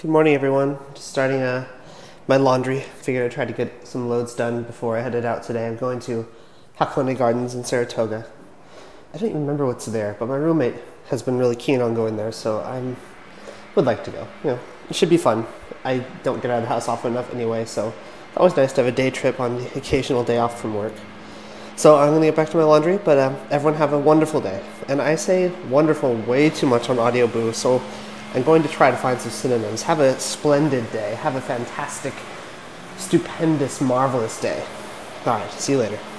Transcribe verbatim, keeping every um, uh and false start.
Good morning, everyone. Just starting uh, my laundry. Figured I'd try to get some loads done before I headed out today. I'm going to Hakone Gardens in Saratoga. I don't even remember what's there, but my roommate has been really keen on going there, so I would like to go. You know, it should be fun. I don't get out of the house often enough anyway, so it's always nice to have a day trip on the occasional day off from work. So I'm going to get back to my laundry, but um, everyone have a wonderful day. And I say wonderful way too much on Audio Boo, so I'm going to try to find some synonyms. Have a splendid day. Have a fantastic, stupendous, marvelous day. All right, see you later.